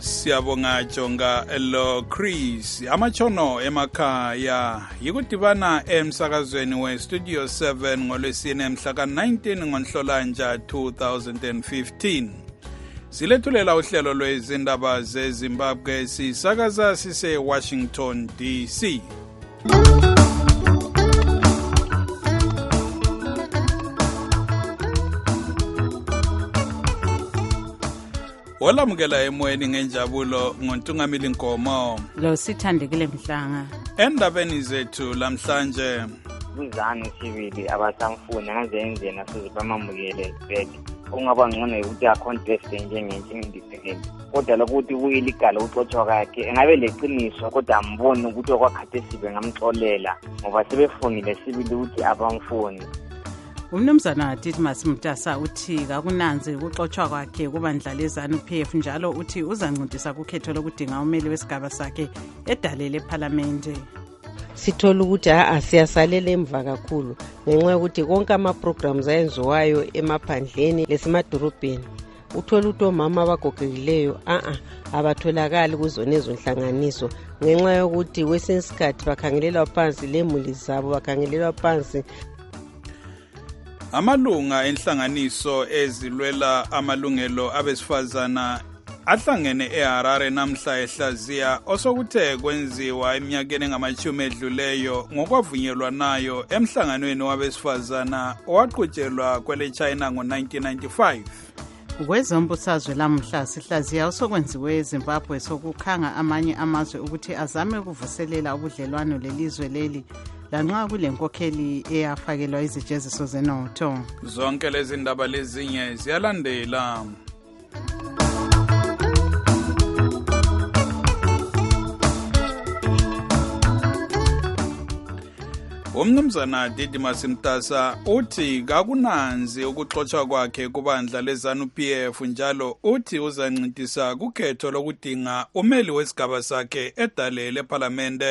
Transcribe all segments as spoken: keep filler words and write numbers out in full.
Siyabonga Jonga lo Chris amachono emakhaya yikudibana emsakazweni we Studio seven ngolwesine mhla ka nineteen ngoNhlolanja two thousand fifteen. Silethulela uhlelo lwezindaba zeZimbabwe sisakaza sise Washington D C. Olamukela emoyeni ngenjabulo ngontungamili Nkomo lo Sithandekile Mhlanga. Endabeni zethu lamhlanje kuzana sibili abasamfuni ngazenze nasizibamamukele back ungaba ngcono ukuthi a contest njengenye independent kodwa lokuthi kuyiligala uxoxwa kwakhe engabe leqiniso kodwa amboni ukuthi okwakhathe sibe ngamxolela ngoba sebefungile sibili ukuthi abamfuni. Umnumzana Didimas Mtasa uthi kakunanzi ukuxoxwa kwakhe kubandla leZANU P F njalo uthi uzancintisa kukhetho lokudinga umeli wesigaba sakhe edalele eParliament. Sithola ukuthi asiyasalela emva kakhulu ngenxa yokuthi konke ama programs ayenziwayo emaphandleni lesemadorobheni uthola ukuthi omama abagogekileyo a a abatholakali kuzona ezonhlanganiso ngenxa yokuthi kwesinye isikhathi bakhangelelwa phansi lemuli zabo bakhangelelwa phansi. Amalunga enhlanganiso ezilwela amalungelo abesifazana ahlangene eHarare namhla ehlaziya osokuthe kwenziwa eminyakeni engamashumi edluleyo ngokwavunyelwa nayo emhlanganweni wabesifazana owaqhutshelwa kwele China ngo nineteen ninety-five. Kwezombusazwe lamhla sihlaziya osokwenziwe eZimbabwe sokukhanga amanye amazwe ukuthi azame ukuvuselela ubudlelwano lelizwe leli lanxa kulenkokheli eyafakelwa izijeziso zenotho. Zonke lezi ndaba lezinye ziyalandela. Umnumzana Didimas Mtasa uthi kakunanzi ukuxoxwa kwakhe kubandla leZANU P F njalo uthi uzancintisa kukhetho lokudinga umeli wesigaba sakhe edalele eParliament.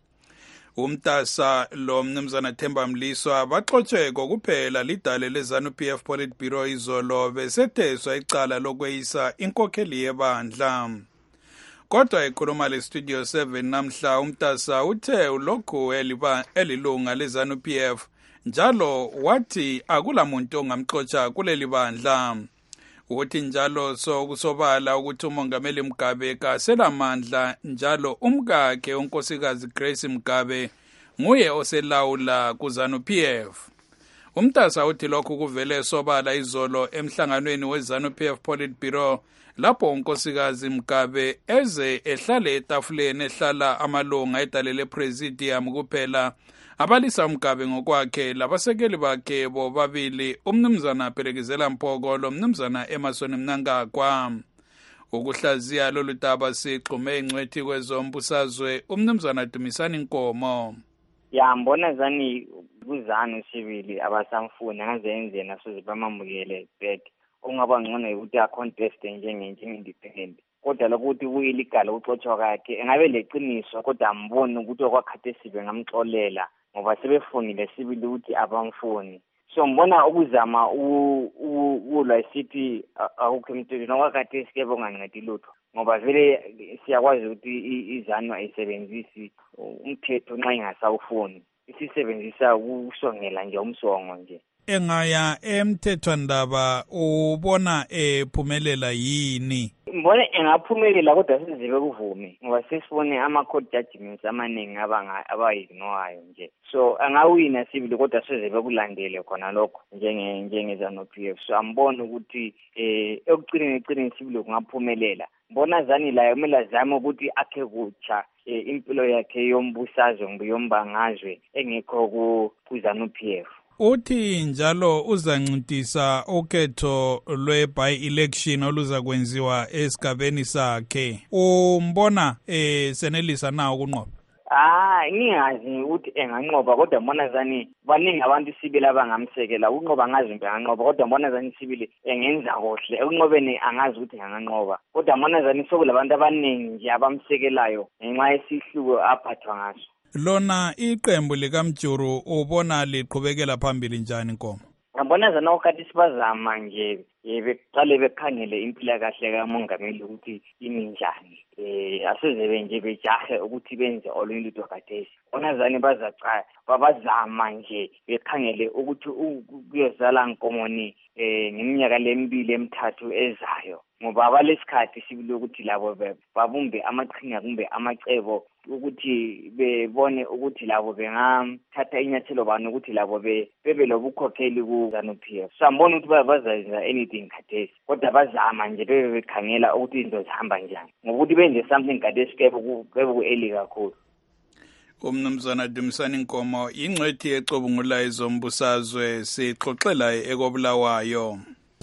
Umtasa lo mnumzana Themba Mliswa baxoxe kokuphela lidale leZANU P F Politburo izolo besetheswa icala lokweyisa inkokheli yebandla. Kodwa ekhuluma le Studio seven namhla umtasa uthe lokho eliba elilunga leZANU P F njalo wathi akulamuntu ongamxoxa kuleli bandla. Uthi njalo so kusobala ukuthi uMongameli Mugabe kaselamandla njalo umkakhe unkosikazi Grace Mugabe nguye oselawula kuZANU P F. Umtasa uthi lokho kuvele sobala izolo emhlanganweni weZANU P F Politburo lapho unkosikazi Mugabe eze ehlale etafuleni ehlala amalunga edalele presidium kuphela abalisa Mugabe ngokwakhe labasekeli bakhe bobabili umnumzana Phelekezela Mpoko lo mnumzana Emerson Mnangagwa. Ukuhlaziya lolu daba sigxume ingcwethi kwezombusazwe umnumzana Dumisani Nkomo. Ya mbona zani kuzana sibili abasamfuni ngazenze nasizibamamukele back ungaba ngcono ukuthi a contest njengenye independent kodwa lokuthi kuyiligala uxoxwa kwakhe engabe leqiniso kodwa amboni ukuthi okwakhathe sibe ngamxolela ngoba sebefungile sibili ukuthi abamfuni. So mbona ukuzama ulwa isithi awukho emthethweni nokwakhathe sike bongancedi lutho ngoba vele siyakwazi ukuthi iZANU ayisebenzisi umthetho nxa ingasawufuni isisebenzisa ukusongela nje umsongo nje. Engaya emthethwandaba ubona ephumelela yini? Mbona engaphumelela kodwa sizibe kuvume ngoba sesibone ama court judgments amaningi abanga abayignore nje. So angawina sibili kodwa sizibe kulandele khona lokho njenge njenge ZANU P F. So ambona ukuthi eh ekucineni ecini sibili kungaphumelela. Mbona zani la kumele azame ukuthi akhe kutsha impilo yakhe yombusazwe ngoyombangazwe engekho ku ZANU P F. Uthi njalo uzancintisa ukhetho lwe-by-election oluza kwenziwa esigabeni sakhe. Umbona eh senelisa na ukunqoba? Ah, ngingazi ukuthi enganqoba kodwa mbona zani baningi abantu sibili abangamsekela ukunqoba ngazi mbe anqoba kodwa mbona zani sibili engenza kohle ekunqobeni angazi ukuthi anganqoba kodwa mbona zani sokulabantu abaningi nje abamsekelayo ngenxa yesihluko aphathwa ngaso. Lona iqembu likaMjuru ubona liqhubekela phambili njani Nkomo? ngabona zana ukhathi sibazama nje beqale bekhangele impilakahle kamongameli ukuthi iminjani eh asezebe nje bejahe ukuthi benze oluyinto kathesi bona zani bazaca babazama nje bekhangele ukuthi kuyozala nkomoni eh ngeminyaka lembili emithathu ezayo ngoba abalesikhathi sibile ukuthi labo babumbe amaqhinga kumbe amacebo ukuthi bebone ukuthi labo bengathatha inyathelo bani ukuthi labo bebe lobukhokheli ku ZANU-P F. Sambona ukuthi bazayenza anything khathesi kodwa bazama nje bebe bekhangela ukuthi izinto zihamba njani ngokuthi benze something khathesi kebe ku eli kakhulu. Umnumzana Dumisani Nkomo ingcwethi ecubungula izombusazwe sixoxela ekobulawayo.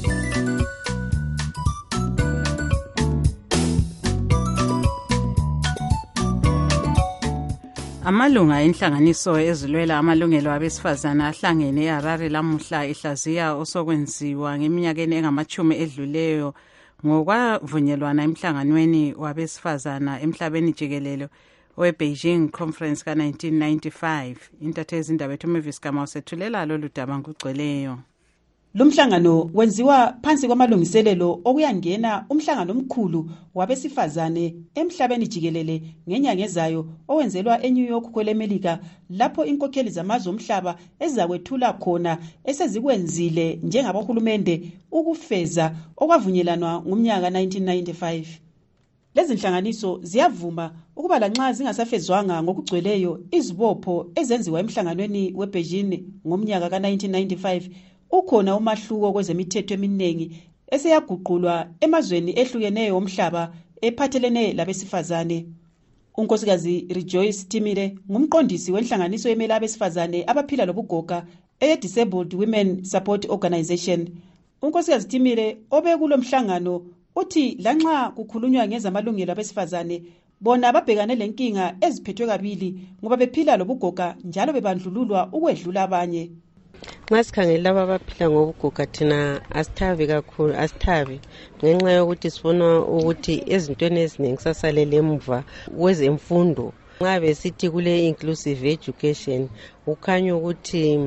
Amalunga enhlanganiso ezilwela amalungelo abesifazana ahlangene eHarare lamuhla ihlaziya osokwenziwa ngeminyakeni engamachumi edluleyo ngokwavunyelwana emhlanganweni wabesifazana emhlabeni jikelele we-Beijing Conference ka nineteen ninety-five. Intatheli indaba ethu Mavis Kama usethulela lolu daba ngugcweleyo. Lumhlangano wenziwa phansi kwamalungiselelo okuyangena umhlangano omkhulu wabesifazane emhlabeni jikelele ngenyanga ezayo owenzelwa eNew York kwelemelika lapho inkokheli zamazwe omhlaba ezakwethula khona esezikwenzile njengabohulumende ukufeza okwavunyelana ngomnyaka nineteen ninety-five. Lezi nhlanganiso ziyavuma ukuba lanxa zingasafezwanga ngokugcweleyo izibopho ezenziwa emhlanganweni weBeijing ngomnyaka ka nineteen ninety-five. Ukhona umahluko kwezemithetho eminingi eseyaguqulwa emazweni ehlukeneyo omhlaba ephathelene labesifazane. Unkosikazi Rejoice Timire ngumqondisi wenhlanganiso emela abesifazane abaphila lobugoga e-Disabled Women Support Organization. Unkosikazi Timire obekulo mhlangano uthi lanxa kukhulunywa ngezamalungelo abesifazane bona babhekane lenkinga eziphethwe kabili ngoba bephila lobugoga njalo bebandlululwa ukwedlula abanye. Nxa sikhangela laba abaphila ngobugoga thina asithabi kakhulu asithabi ngenxa yokuthi sifuna ukuthi ezintweni eziningi sasalele emuva kwezemfundo. Nxa besithi kule inclusive education ukhanya ukuthi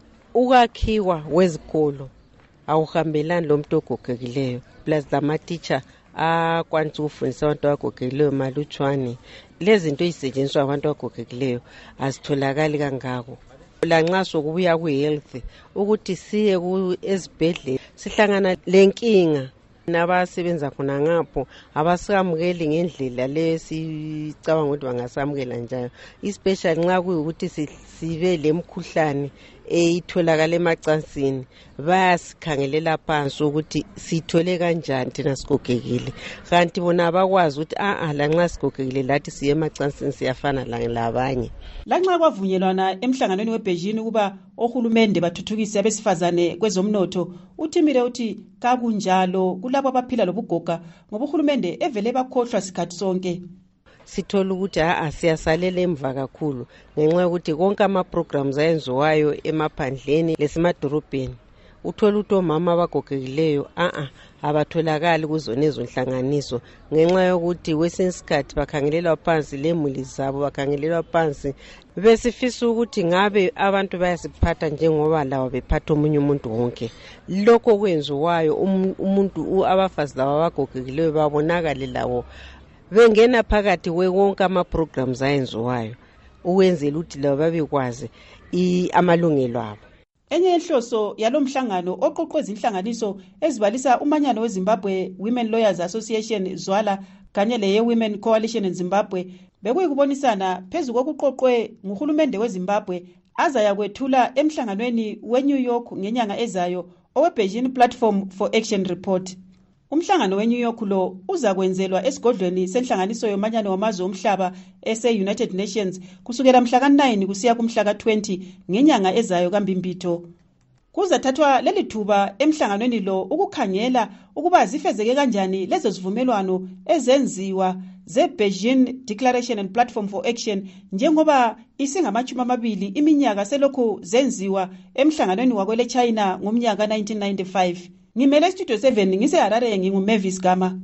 ukwakhiwa wezikolo awuhambelani lomuntu ogogekileyo plus lama-teacher akwanisa ukufundisa abantu abagogekileyo malutshwane. Lezi zinto ezisetshenziswa abantu abagogekileyo azitholakali kangako. Lanxa sokubuya ku-health ukuthi siye ezibhedlela sihlangana lenkinga nabasebenza khona ngapho abasamukeli ngendlela lesicabanga ukuthi bangasamukela njalo, especially nxa kuyukuthi sibe lemkhuhlane eyitholakala emacansini bayasikhangelela phansi ukuthi sithole kanjani thina sigogekile, kanti bona abakwazi ukuthi a lanxa sigogekile lathi siye emacansini siyafana labanye. Lanxa kwavunyelwana emhlanganweni weBeijing ukuba ohulumende bathuthukise abesifazane kwezomnotho, uThimile uthi kakunjalo kulabo abaphila lobugoga ngoba uhulumende evele bakhohlwa sikhathi sonke. Sithola ukuthi a siyasalela emva kakhulu ngenxa yokuthi konke ama programs ayenziwayo emaphandleni lesemadorobheni uthola ukuthi omama abagogekileyo a a abatholakali kuzona ezonhlanganiso ngenxa yokuthi kwesinye isikhathi bakhangelelwa phansi lemuli zabo bakhangelelwa phansi. Besifisa ukuthi ngabe abantu bayasiphatha njengoba lawo bephatha omunye umuntu wonke. Lokho kwenziwayo umuntu abafazi labo abagogekileyo babonakale lawo bengena phakathi wonke ama programs ayenziwayo ukwenzela ukuthi labo babekwazi amalungelo abo. Enye inhloso yalomhlangano oqoqweza inhlanganiso ezibalisa umanyano weZimbabwe Women Lawyers Association Zwala kanye leye Women Coalition in Zimbabwe bekuyikubonisana phezu kokuqoqwe nguhulumende weZimbabwe azaya kwethula emhlanganweni weNew York ngenyanga ezayo oweBeijing Platform for Action Report. Umhlangano weNew York lo uzakwenzelwa esigodlweni senhlanganiso yomanyano wamazwe omhlaba ese-United Nations kusukela mhla ka nine kusiya kumhla ka twenty ngenyanga ezayo kaMbimbitho. Kuzathathwa leli thuba emhlanganweni lo ukukhangela ukuba zifezeke kanjani lezo zivumelwano ezenziwa ze-Beijing Declaration and Platform for Action njengoba isingamachumi amabili iminyaka selokhu zenziwa emhlanganweni wakwele China ngomnyaka nineteen ninety-five. Ngimele Studio seven ngiseHarare nginguMavis Gama.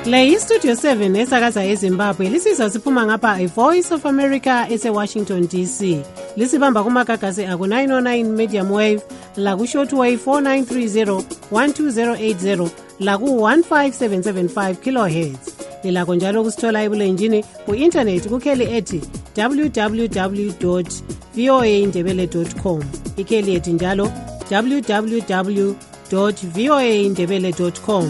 Le iStudio seven esakaza eZimbabwe lisizwa siphuma ngapha iVoice of America ese-Washington D C. Lisibamba kumagagasi aku nine oh nine medium wave, laku shortwave four nine three zero one two zero eight zero, laku one five seven seven five kilohertz. Lilakho njalo kusithola ebulenjini ku-internet kukheli ethi w w w dot v o a ndebele dot com. Ikheli ethi njalo w w w dot v o a ndebele dot com.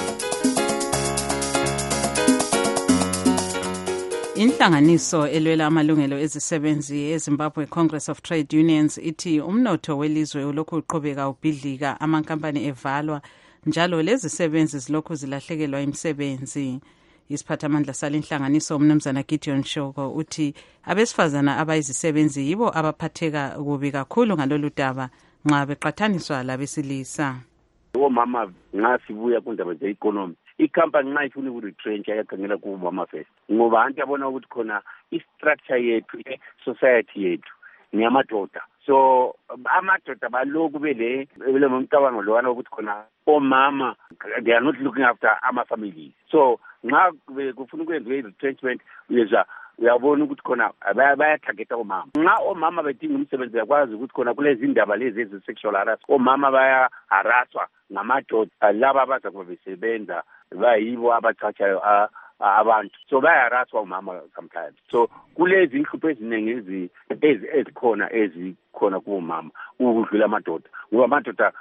Inhlanganiso elwela amalungelo ezisebenzi eZimbabwe Congress of Trade Unions ithi umnotho welizwe ulokhu uqhubeka ubhidlika, amankampani evalwa njalo lezi sebenzi zilokhu zilahlekelwa imisebenzi. Isiphathamandla salenhlanganiso umnumzana Gideon Shoko uthi abesifazana abayizisebenzi yibo abaphatheka kubi kakhulu ngalolu daba nxa beqathaniswa labesilisa. Omama nxa sibuya kundaba ze-economy, ikampani nxa ifuna ukuretrencha yakhangela kubomama first, ngoba anti yabona ukuthi khona i-structure yethu e-society yethu ngiyamadoda. So amadoda baloku bele bele mcabango lowana ukuthi khona omama they are not looking after ama-families. So nxa kufuna ukwenziwa i-retrenchment uyezwa uyabona ukuthi khona bayathageta omama. Nxa omama bedinga umsebenzi yakwazi ukuthi khona kulezi indaba lezi ezi-sexual harassment, omama bayaharaswa ngamadoda laba abaza kuba besebenza bayibo abachachayo abantu. So bayaharaswa omama sometimes. So kulezi inhlupho eziningi ezikhona ezikhona kubomama ukudlula amadoda, ngoba amadoda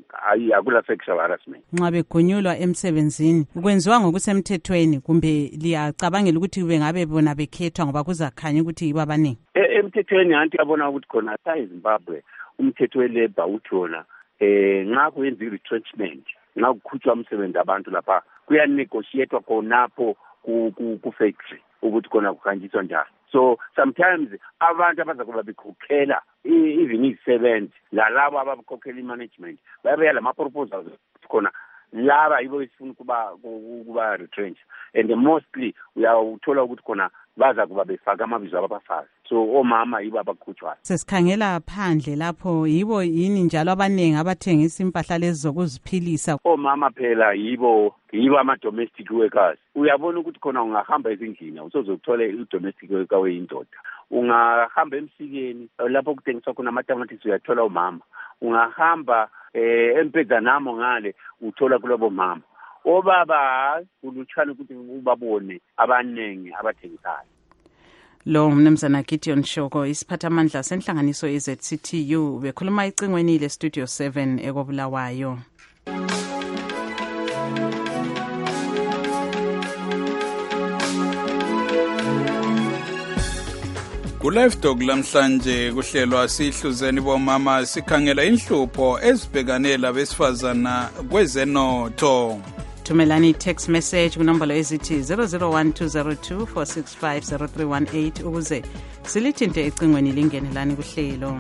akula sexual harassment. Nxa begonyulwa emsebenzini kwenziwa ngokusemthethweni kumbe liyacabangela ukuthi bengabe bona bekhethwa ngoba kuzakhanya ukuthi yibo abaningi? Emthethweni anti yabona ukuthi khona eZimbabwe umthetho welabor uthi wona eh nxa kwenza i-retrenchment, nxa kukhutshwa umsebenzi abantu lapha kuyanegotiatwa khonapho ku-factory ukuthi khona kuhanjiswa njani. So sometimes abantu abazakuba bekhokhela even izisebenzi lalabo abakhokhela i-management bayabeya lama-proposals khona laba yibo esifuna kuba kuba retrench, and mostly uyawuthola ukuthi khona baza kuba befaka amabizo ababafazi. So omama yibo abakhutshwayo. Sesikhangela phandle lapho yibo yini njalo abaningi abathengisa impahla lezi zokuziphilisa? Omama phela yibo yibo ama-domestic workers. Uyabona ukuthi khona ungahamba ezindlini usozothola i-domestic worker weyindoda. Ungahamba emsikeni lapho kuthengiswa khona amatamatisi uyathola umama. Ungahamba eh empezanamo ngale uthola kulabo mama. Obaba kulutshana ukuthi ubabone abanengi abathengisayo. Lo mnumzana Gideon Shoko isiphathamandla senhlanganiso ye-Z C T U bekhuluma icingweni le-Studio seven ekobulawayo. Ku-Live Talk lamhlanje kuhlelwa sihluzeni bomama sikhangela inhlupho ezibhekane labesifazana kwezenotho. Thumelani text message kunombolo ezithi zero zero one two zero two four six five zero three one eight ukuze silithinte ecingweni lingenelani kuhlelo.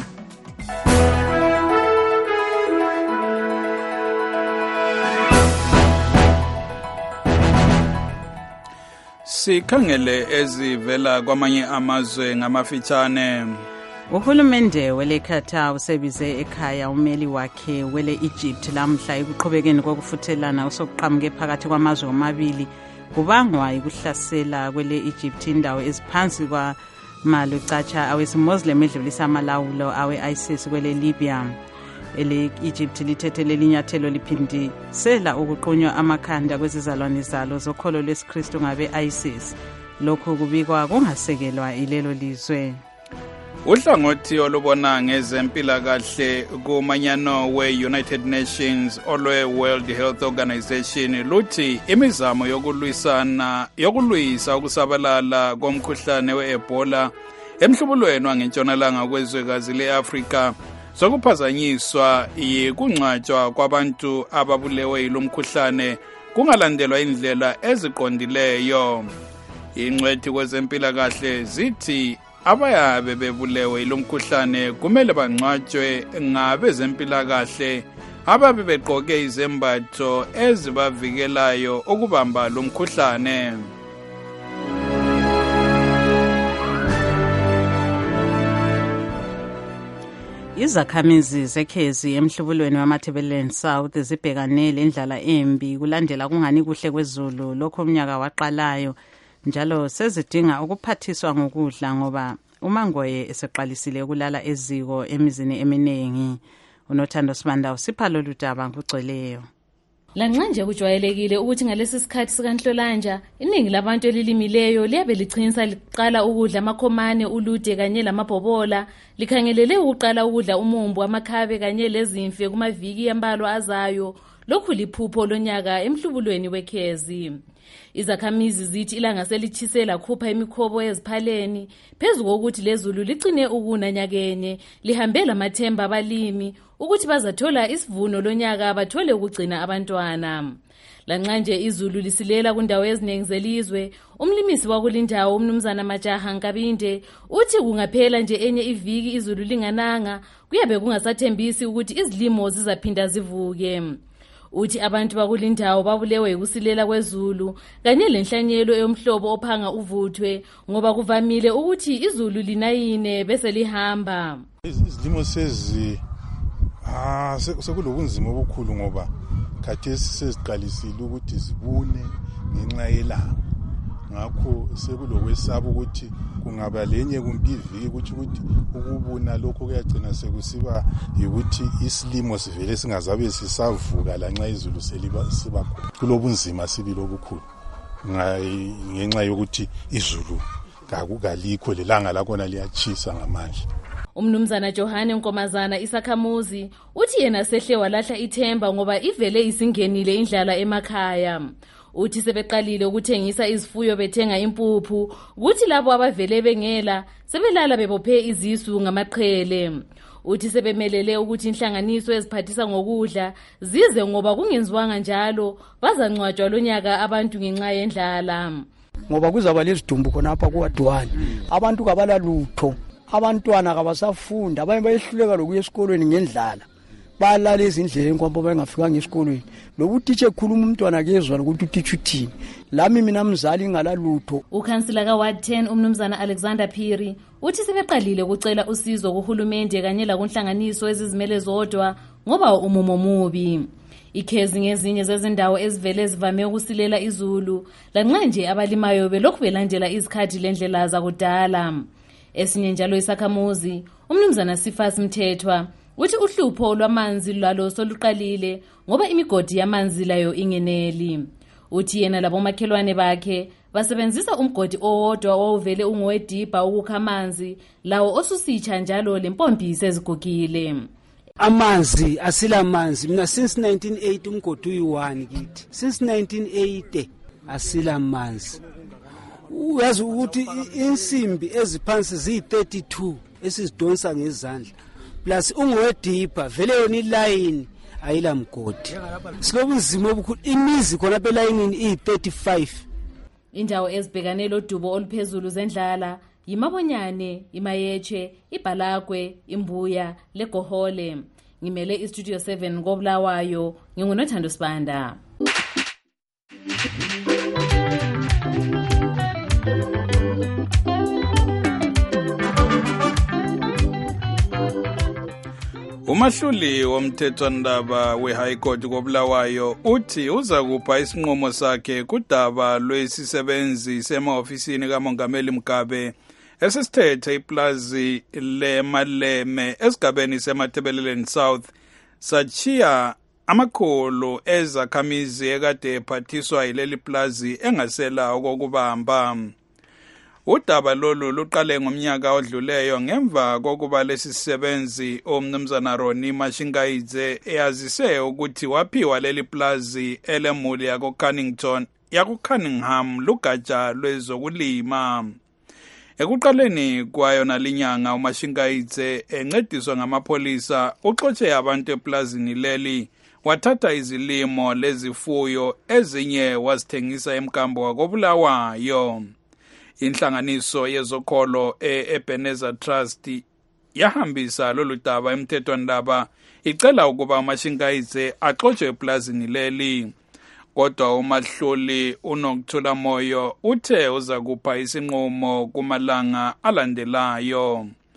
Sikhangele ezivela kwamanye amazwe ngamafitshane. Uhulumende weleKhatar usebize ekhaya umeli wakhe wele Egypt lamhla ekuqhubekeni kokufuthelana osokuqhamuke phakathi kwamazwe omabili kubangwa ukuhlasela kwele Egypt indawo eziphansi kwa malucacha awesimuslim edlulisa amalawulo awe ISIS kwele Libya. Ele Egypt lithethe lelinyathelo liphindisela ukuqunywa amakhanda kwezizalwane zalo zokholo lwesikristu ngabe ISIS. Lokho kubikwa kungasekelwa ilelo lizwe. Uhlangothi olubona ngezempilakahle kumanyano we-United Nations olwe-World Health Organization luthi imizamo yokulwisana yokulwisa ukusabalala komkhuhlane we-Ebola emhlubulweni wangentshonalanga kwezwekazi le-Afrika sokuphazanyiswa yikungcwatshwa kwabantu ababulewe yilomkhuhlane kungalandelwa indlela eziqondileyo. Ingcwethi kwezempilakahle zithi abayabe bebulewe yilomkhuhlane kumele bangcwatshwe ngabezempilakahle ababe begqoke izembatho ezibavikelayo ukubamba lomkhuhlane. Izakhamizi zekhezi emhlubulweni wamaThebeleni South zibhekanele indlala embi kulandela kungani kuhle kwezulu lokho umnyaka waqalayo njalo sezidinga ukuphathiswa ngokudla ngoba uMangoye eseqalisile ukulala eziko emizini eminingi. Unothando Sibanda usipha lolu daba ngokugcweleyo. Lanxa nje kujwayelekile ukuthi ngalesi sikhathi sikaNhlolanja iningi labantu elilimileyo liyabe lichisa liqala ukudla amakhomane, ulude kanye lamabhobola, likhangelele ukuqala ukudla umumbu, amakhabe kanye lezimfe kumaviki ambalo azayo. Lokhu liphupho lonyaka emhlubulweni wekhezi. Izakhamizi zithi ilanga selithisela khupha imikhobo eziphaleni phezu kokuthi lezulu ligcine ukuna nyakenye, lihambela amathemba abalimi ukuthi bazathola isivuno lonyaka bathole ukugcina abantwana. Lanxa nje izulu lisilela kundawo eziningi zelizwe, umlimisi wakulindawo umnumzana Majaha Nkabinde uthi kungaphela nje enye iviki izulu lingananga kuyabe kungasathembisi ukuthi izilimo zizaphinda zivuke. Uthi abantu bakulindawo babulewe ukusilela kwezulu kanye lenhlanyelo eyomhlobo ophanga uvuthwe ngoba kuvamile ukuthi izulu linayine bese lihamba. Izilimo sezi ah sekulobunzima obukhulu ngoba khathesi seziqalisile ukuthi zibune ngenxa yelanga. Ngakho sekulokwesaba ukuthi kungaba lenye kumpiviki ukuthi ukuthi ukubuna lokho kuyagcina sekusiba ukuthi isilimo sivele singazabe sisavuka lanxa izulu seliba siba kulobunzima sibili obukhulu ngenxa yokuthi izulu kakukalikho lelanga lakona liyachisa ngamandla. Umnumzana Johane Nkomazana Isakhamuzi uthi yena sehle walahla ithemba ngoba ivele isingenile indlala emakhaya. Uthi sebeqalile ukuthengisa izifuyo bethenga impuphu, ukuthi labo abavele bengela sebelala bebophe izisu ngamaqhele. Uthi sebemelele ukuthi inhlanganiso eziphathisa ngokudla zize ngoba kungenziwanga njalo bazancwatshwa lonyaka abantu ngenxa yendlala. Ngoba kuzaba lezidumbu khona apha kuwadwani. Abantu kabalalutho, abantwana kabasafunda, abanye bayehluleka lokuya esikolweni ngendlala. Balala ezindleleni kwampo bengafika ngesikolweni. Lokutitshe ekhuluma umntwana kezwa ukuthi utitshe uthini. Lami mina mzali ngalalutho. Ukhansila ka Ward ten umnumzana Alexander Phiri uthi sebeqalile ukucela usizo kuhulumende kanye la kunhlanganiso ezizimele zodwa ngoba umumo mubi. Ikhezi ngezinye zezindawo ezivele zivame ukusilela izulu lanxa nje abalimayo belokhu belandela izikhathi lendlela zakudala. Esinye njalo Isakhamuzi umnumzana Sifas Mthethwa uthi uhlupho lwamanzi lalo soluqalile ngoba imigodi yamanzi layo ingeneli. Uthi yena labomakhelwane bakhe basebenzisa umgodi owodwa owuvele ungowedibha ukukha amanzi lawo osusitsha njalo lempompi sezigugile. Amanzi asila manzi mina since nineteen eighty umgodi uyi-one kithi. Since nineteen eighty asila manzi. Uyazi ukuthi insimbi eziphansi ziyi-thirty-two esizidonsa ngezandla. Plus ungowedibha vele yona iline ayila mgodi. Silobunzima obukhulu imizi khona belayinini iyi-thirty-five. Indawo ezibhekane lodubo oluphezulu zendlala yiMabonyane, iMayeche, iBhalagwe, iMbuya, leGohole. Ngimele iStudio seven ngoBulawayo, ngingunothando Sibanda. Umahluli womthethwandaba we-High Court koBulawayo uthi uza kupha isinqumo sakhe kudaba lwesisebenzi sema-ofisini kaMongameli Mugabe esisithethe iplazi leMaleme esigabeni semaThebeleni South sachiya amakhulu ezakhamizi ekade ephathiswa yileli plazi engasela okokubamba. Udaba lolu luqale ngomnyaka odluleyo ngemva kokuba lesisebenzi omnumzana Ronnie Mashingaidze eyazise ukuthi waphiwa leli plazi elemuli yako Cunnington yako Cunningham lugatsha lwezokulima. Ekuqaleni kwayo nalinyanga uMashingaidze encediswa ngamapholisa uxotshe abantu eplazini leli wathatha izilimo lezifuyo ezinye wazithengisa emkambo wakoBulawayo. Inhlanganiso yezokholo e-Ebenezer Trust yahambisa lolu daba emthethwandaba icela ukuba uMashingaidze axotshe eplazini leli. Kodwa umahluli uNokthula Moyo uthe uza kupha isinqumo kumalanga alandelayo.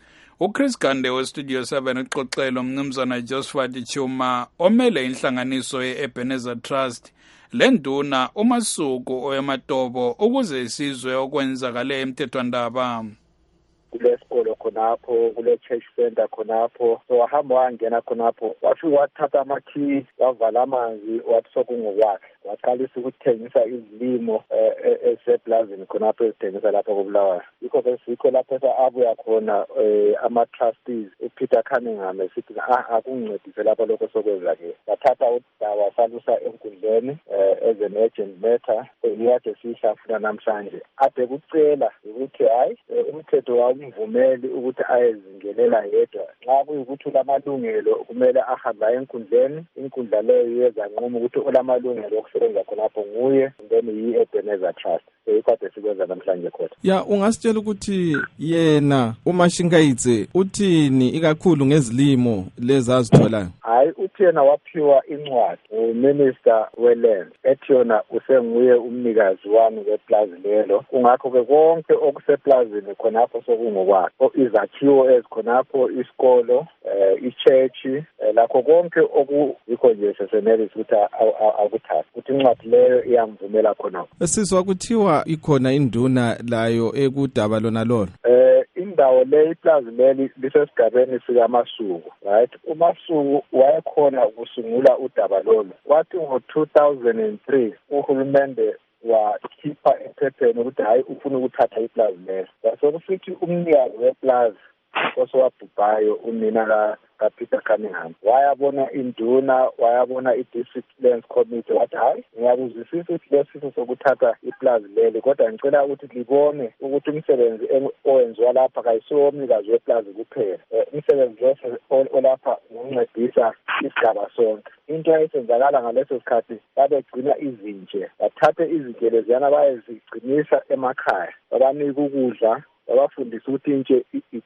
uChris Gande westudio seven uxoxela umnumzana Josephat Chuma omele inhlanganiso ye-Ebenezer Trust lenduna uMasuku oyematobo ukuze isizwe okwenzakale emthethwandaba. Kule sikolo khonapho, kule church center khonapho, so wahamba wangena khonapho, wafika wathatha amakhi, wavala amanzi, wathi sokungokwakhe, waqalisa ukuthengisa izilimo eseplazini khonapho ezithengisa lapha koBulawayo. Yikho besikho lapho abuya khona ama-trustees, uPeter Cunningham esithi akungincedise lapha lokho sokwenzakele. Wathatha udaba wasalusa enkundleni as an urgent matter, yikade siyihlafuna namhlanje. Ade kucela ukuthi hayi umthetho wawumvumeli ukuthi ayezingelela yedwa. Nxa kuyikuthi ulamalungelo kumele ahambe enkundleni, inkundla leyo yezanqumo ukuthi olamalungelo okusebenza khonapho nguye, then yi-Ebenezer Trust. Yikade sikwenza namhlanje khona. Ya, ungasitshela ukuthi yena uMashingaitse uthini ikakhulu ngezilimo lezi azitholayo? Hayi, uthi yena waphiwa incwadi uMinister weLand ethi yona usenguye umnikazi wami weplazi lelo. Kungakho-ke konke okuseplazini khonapho sokungokwakhe, izakhiwo ezikhonapho, isikolo, ichurch, lakho konke okuyikho nje sesenelisa ukuthi akuthathe, ukuthi incwadi leyo iyamvumela khonapho. Esizwa kuthiwa ikhona induna layo ekudaba lona lolo. Eh indawo le iplazi leli lisesigabeni sikaMasuku, right? uMasuku wayekhona ukusungula udaba lolo. Wathi ngo two thousand three uhulumende wakhipha ephepheni ukuthi hayi ufuna ukuthatha iplazi lelo. Sokusithi umnikazi weplazi osowabhubhayo unina kaPeter Cunningham wayabona induna, wayabona i-discipline committee, wathi hayi ngiyakuzwisisa ukuthi lesifo sokuthatha iplazi lelo, kodwa ngicela ukuthi libone ukuthi umsebenzi owenziwa lapha kayisiwo umnikazi weplazi kuphela. Umsebenzi wose olapha ukuncedisa isigaba sonke. Into eyayisenzakala ngaleso sikhathi babegcina izinje, bathathe izinje leziyana bayezigcinisa emakhaya, babanika ukudla, babafundisa ukuthi intshe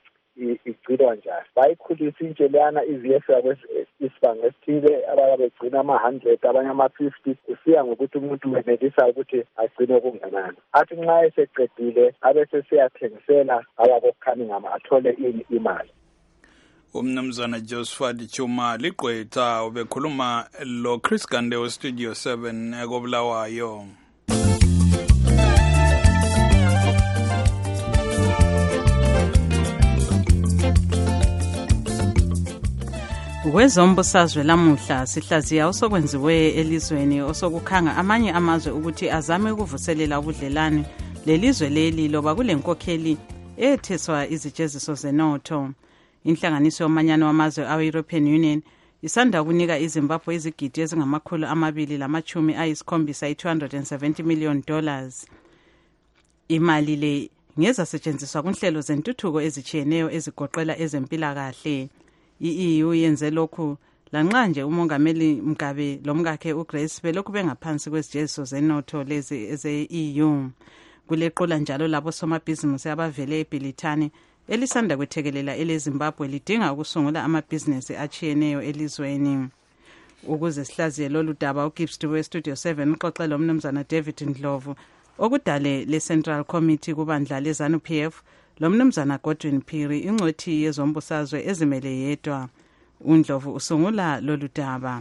igcinwa njani. Bayikhulisa intshe leyana iziyefika isibanga esithile, abanye begcina ama-hundred, abanye ama-fifty, kusiya ngokuthi umuntu wenelisa ukuthi agcine okunganani. Athi nxa eseqedile abese siyathengisela abakoCunningham athole ini imali. Umnumzana Josephat Chuma ligqwetha ubekhuluma lo Chris Gande westudio seven ekobulawayo. Kwezombusazwe lamuhla sihlaziya osokwenziwe elizweni osokukhanga amanye amazwe ukuthi azame ukuvuselela ubudlelane lelizwe leli loba kulenkokheli etheswa izijeziso zenotho. Inhlanganiso yomanyano wamazwe awe-European Union isanda kunika iZimbabwe izigidi ezingamakhulu amabili lamachumi ayisikhombisa i-two hundred seventy million dollars. Imali le ngezasetshenziswa kunhlelo zentuthuko ezitshiyeneyo ezigoqela ezempilakahle. I-E U yenze lokhu lanxa nje umongameli Mugabe lomkakhe uGrace belokhu bengaphansi kwezijeziso zenotho lezi eze-E U. Kulequla njalo labo somabhizinisi abavele eBilitani elisanda kwethekelela eleZimbabwe lidinga ukusungula amabhizinisi achiyeneyo elizweni. Ukuze sihlaziye lolu daba uGibbs westudio seven uxoxela umnumzana David Ndlovu okudale le-Central Committee kubandla le-ZANU P F lomnumzana Godwin Phiri ingcwethi yezombusazwe ezimele yedwa. uNdlovu usungula lolu daba.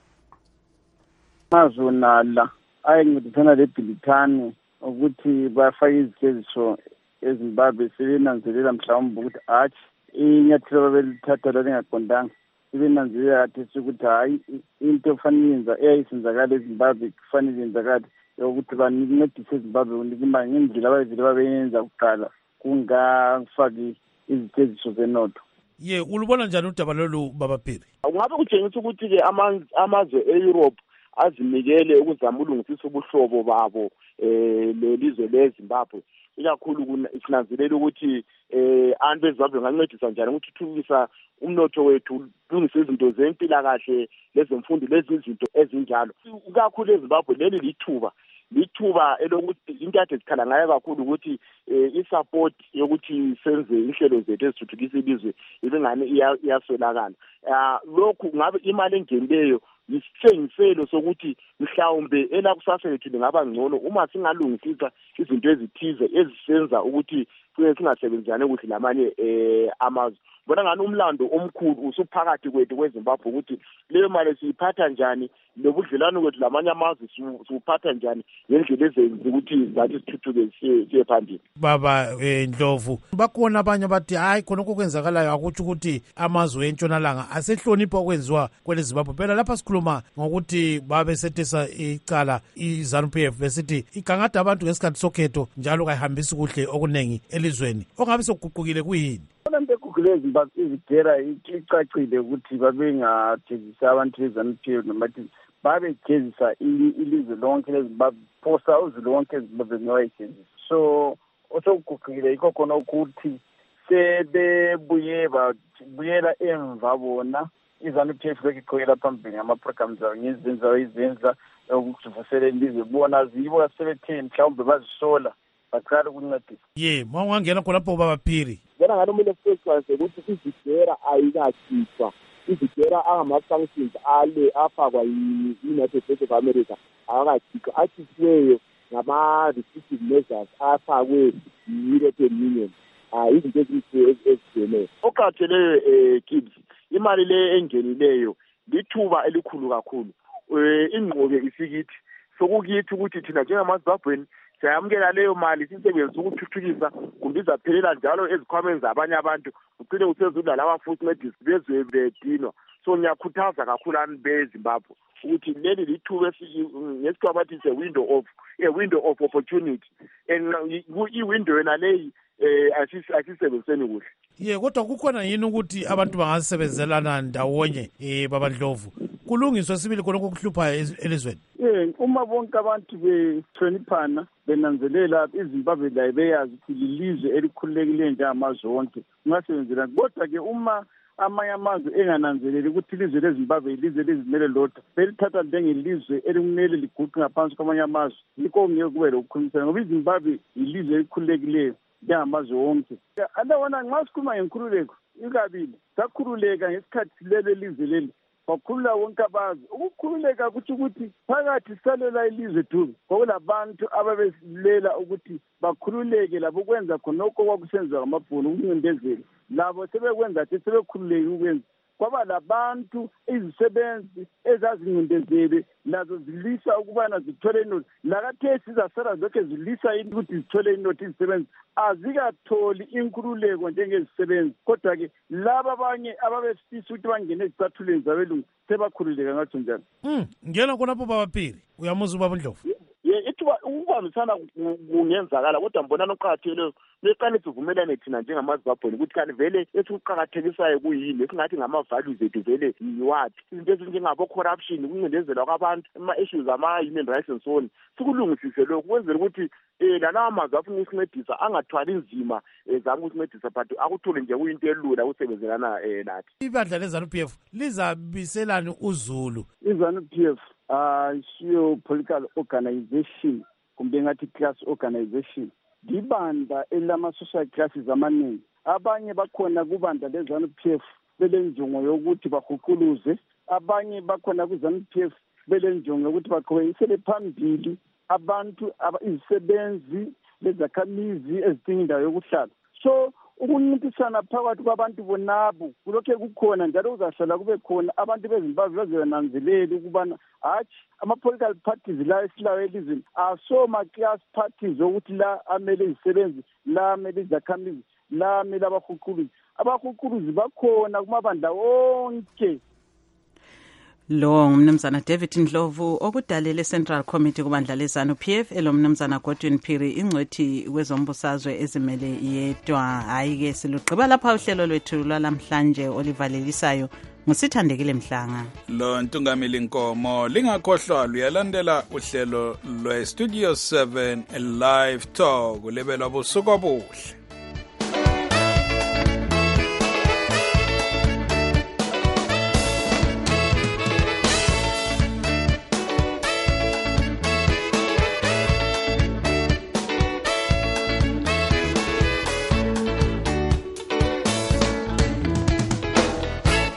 Mazonala ayincedisana leBilitani ukuthi bafake izijeziso eZimbabwe sebenanzelela mhlawumbe ukuthi athi inyathelo babelithatha lalingaqondanga, sebenanzelela kathi ukuthi hayi into efanele yenza eyayisenzakala eZimbabwe kufanele yenzakale ukuthi bancedise eZimbabwe unikima ngendlela abayivele babeyenza kuqala kungafaki izijeziso zenotho. Ye ulubona njani udaba lolu Baba Phiri? Ungabe kutshengisa ukuthi ke amazwe eEurope azinikele ukuzama ulungisisa ubuhlobo babo eh lelizwe leZimbabwe, ikakhulu sinanzelela ukuthi eh abantu beZimbabwe ngancedisa njani ukuthuthukisa umnotho wethu, ulungisa izinto zempilakahle lezemfundo lezi izinto ezinjalo. Ikakhulu eZimbabwe leli lithuba lithuba elokuthi into ade sikhala ngayo kakhulu ukuthi i-support yokuthi senze inhlelo zethu ezithuthukisa ilizwe ibengane iyaswelakala. Lokhu ngabe imali engenileyo isithengiselo sokuthi mhlawumbe elakusasa lethu lingaba ngcono uma singalungisisa izinto ezithize ezisenza ukuthi kuye singasebenzane kuhle lamanye amazwe. bona ngani umlando omkhulu usuphakathi kwethu kweZimbabwe ukuthi leyo mali siyiphatha njani nobudlelwano kwethu lamanye amazwe siwuphatha njani ngendlela ezenza ukuthi zathi sithuthuke siye phambili. Baba Ndlovu, bakhona abanye bathi hayi khona okwenzakalayo akutsho ukuthi amazwe entshonalanga asehlonipha okwenziwa kwele Zimbabwe. Phela lapha sikhuluma ngokuthi babe sethesa icala iZANU P F besithi igangada abantu ngesikhathi sokhetho njalo kayihambisi kuhle okuningi elizweni. Ongabe sokuguqukile kuyini? Abantu eGoogle eZimbabwe izigera icacile ukuthi babengathezisa abantu beZANU P F nomathi babegezisa ilizwe lonke leZimbabwe posa uzulu wonke eZimbabwe ngewayegezisa. So osokuguqukile yikho khona ukuthi sebebuye babuyela emva bona iZANU P F bekiqhubekela phambili ngama-programs awo ngezinto izenza ukuvusela ilizwe bona zibo asebetheni mhlawumbe bazisola baqala ukuncedisa. Ye mawungangena khonapho Baba Phiri. Ngena ngalo kumele siqwaze ukuthi izigera ayikakhishwa. Izigera angama-sanctions ale afakwa yi-United States of America akakhishwa akhishweyo ngama-restrictive measures afakwe yi-European Union. Ah izinto ezitshiyeneyo. Oqatheleyo eh kids imali le engenileyo lithuba elikhulu kakhulu. Eh ingqobe isikithi sokukithi ukuthi thina njengamaZimbabweni siyamukela leyo mali sisebenzisa ukuthuthukisa kumbe izaphelela njalo ezikhwameni zabanye abantu ucine usezudla laba futhi medis bezwe bedinwa. So ngiyakhuthaza kakhulu abantu beZimbabwe ukuthi leli lithuba ngesikhathi bathi is a window of a window of opportunity and i-window yona leyi eh asisebenziseni kuhle. Ye kodwa kukhona yini ukuthi abantu bangasebenzelana ndawonye eh Baba Ndlovu kulungiswe sibili khona okuhluphayo elizweni? Eh uma bonke abantu behloniphana benanzelela iZimbabwe la beyazi ukuthi lilizwe elikhululekileyo njengamazwe wonke kungasebenzelana. Kodwa ke uma amanye amazwe engananzeleli ukuthi ilizwe leZimbabwe ilizwe lezimele lodwa belithatha njengelizwe elikumele liguqe ngaphansi kwamanye amazwe, yikho ngeke kube lokukhulumisana ngoba iZimbabwe ilizwe elikhululekileyo njengamazwe wonke. Andabona nxa sikhuluma ngenkhululeko ikabili sakhululeka ngesikhathi silele ilizwe leli bakhulula wonke abazi. Ukukhululeka kuthi ukuthi phakathi salela ilizwe duze kwakulabantu ababesilela ukuthi bakhululeke labo ukwenza khonokho kwakusenziwa ngamabhunu ukuncindezela labo sebekwenzathi sebekhululeke ukwenza. Kwaba labantu izisebenzi ezazincindezele nazo zilisa ukubana zithole inoti lakathesi zasala zonke zilisa ukuthi zithole inoti izisebenzi azikatholi inkululeko njengezisebenzi. Kodwa ke laba abanye ababesifisa ukuthi bangene ezicathulweni zabelungu sebakhululeka ngathi njalo. Mm ngena khonapho Baba Phiri uyamuza Baba Ndlovu. Ye ithuba ukubambisana kungenzakala kodwa mbona noqhatheleyo leqale sivumelane thina njengamaZimbabwe ukuthi kanti vele ethuqhakathekisayo kuyini esingathi ngama-values ethu vele yiwathi izinto ezinjengabo corruption ukuncindezelwa kwabantu ama-issues ama-human rights and so on sikulungisise lokhu kwenzela ukuthi eh lana amazwe afuna ukusincedisa angathwali nzima ezama ukusincedisa but akuthole nje kuyinto elula ukusebenzelana eh nathi. Ibandla leZANU P F lizabiselani uZulu? iZANU P F ayisiyo political organization kumbe ngathi class organization, libandla elama-social classes amaningi. Abanye bakhona kubandla leZANU P F belenjongo yokuthi bahuquluze, abanye bakhona kuZANU P F belenjongo yokuthi baqhubekisele phambili abantu izisebenzi lezakhamizi ezidinga indawo yokuhlala. So ukuncintisana phakathi kwabantu bonabo kulokhe kukhona njalo uzahlala kube khona abantu beZimbabwe bazoyananzelela ukubana hatshi ama-political parties la esilayo elizweni asoma-class parties okuthi la amele izisebenzi, la amele izakhamizi, la amele abahuquluzi. Abahuquluzi bakhona kumabandla wonke. Lo ngumnumzana David Ndlovu okudalele Central Committee kubandla leZANU P F elo mnumzana Godwin Phiri ingcwethi kwezombusazwe ezimele yedwa. Hayi ke silugqiba lapha uhlelo lwethu lwalamhlanje olivalelisayo ngusithandekile Mhlanga. Lo Ntungamili Inkomo lingakhohlwa luyalandela uhlelo lwe Studio seven live talk lebelwa busuku obuhle.